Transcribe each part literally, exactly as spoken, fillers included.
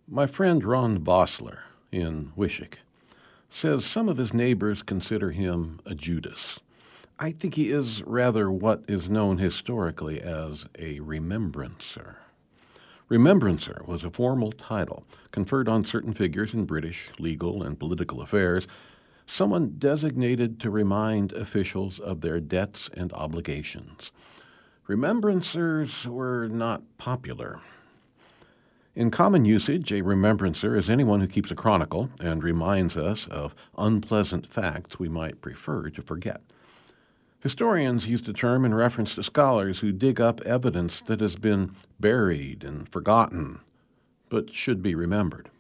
My friend Ron Vossler in Wishick says some of his neighbors consider him a Judas. I think he is rather what is known historically as a remembrancer. Remembrancer was a formal title conferred on certain figures in British legal and political affairs, someone designated to remind officials of their debts and obligations. Remembrancers were not popular. In common usage, a remembrancer is anyone who keeps a chronicle and reminds us of unpleasant facts we might prefer to forget. Historians use the term in reference to scholars who dig up evidence that has been buried and forgotten, but should be remembered.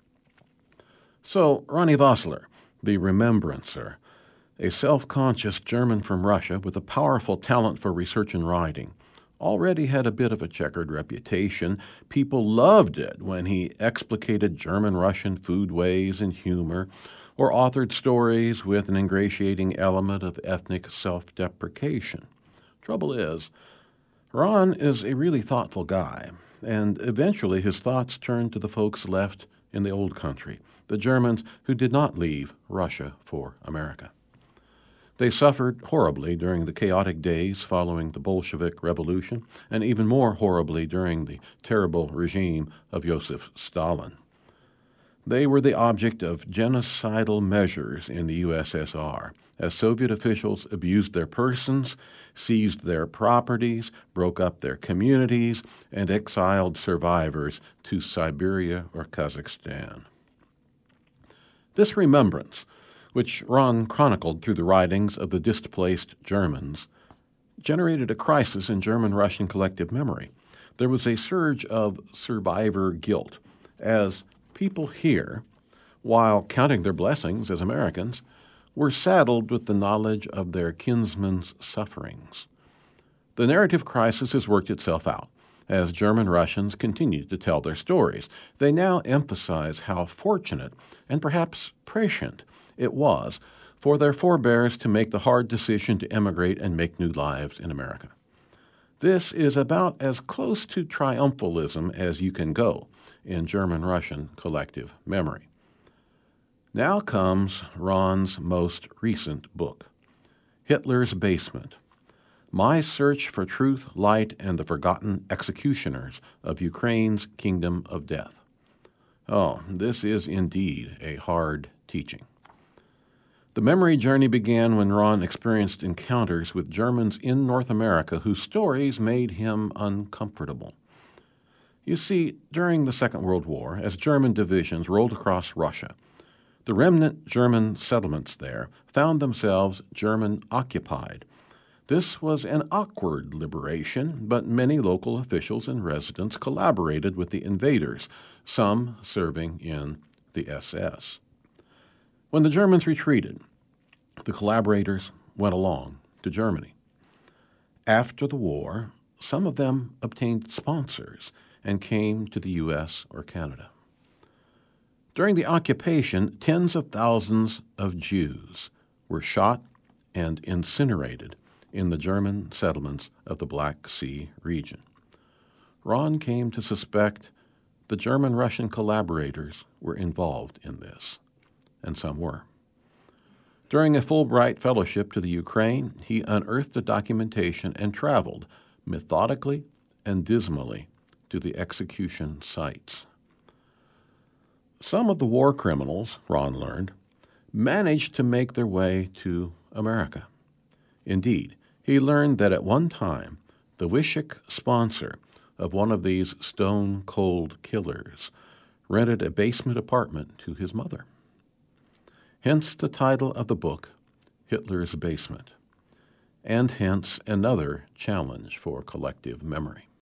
So, Ronnie Vossler, the remembrancer, a self-conscious German from Russia with a powerful talent for research and writing, already had a bit of a checkered reputation. People loved it when he explicated German-Russian foodways and humor, or authored stories with an ingratiating element of ethnic self-deprecation. Trouble is, Ron is a really thoughtful guy, and eventually his thoughts turned to the folks left in the old country, the Germans who did not leave Russia for America. They suffered horribly during the chaotic days following the Bolshevik Revolution, and even more horribly during the terrible regime of Joseph Stalin. They were the object of genocidal measures in the U S S R, as Soviet officials abused their persons, seized their properties, broke up their communities, and exiled survivors to Siberia or Kazakhstan. This remembrance, which Ron chronicled through the writings of the displaced Germans, generated a crisis in German-Russian collective memory. There was a surge of survivor guilt, as people here, while counting their blessings as Americans, were saddled with the knowledge of their kinsmen's sufferings. The narrative crisis has worked itself out as German Russians continued to tell their stories. They now emphasize how fortunate and perhaps prescient it was for their forebears to make the hard decision to emigrate and make new lives in America. This is about as close to triumphalism as you can go in German-Russian collective memory. Now comes Ron's most recent book, Hitler's Basement: My Search for Truth, Light, and the Forgotten Executioners of Ukraine's Kingdom of Death. Oh, this is indeed a hard teaching. The memory journey began when Ron experienced encounters with Germans in North America whose stories made him uncomfortable. You see, during the Second World War, as German divisions rolled across Russia, the remnant German settlements there found themselves German-occupied. This was an awkward liberation, but many local officials and residents collaborated with the invaders, some serving in the S S. When the Germans retreated, the collaborators went along to Germany. After the war, some of them obtained sponsors and came to the U S or Canada. During the occupation, tens of thousands of Jews were shot and incinerated in the German settlements of the Black Sea region. Ron came to suspect the German-Russian collaborators were involved in this, and some were. During a Fulbright fellowship to the Ukraine, he unearthed the documentation and traveled methodically and dismally to the execution sites. Some of the war criminals, Ron learned, managed to make their way to America. Indeed, he learned that at one time, the Wishick sponsor of one of these stone-cold killers rented a basement apartment to his mother. Hence the title of the book, Hitler's Basement, and hence another challenge for collective memory.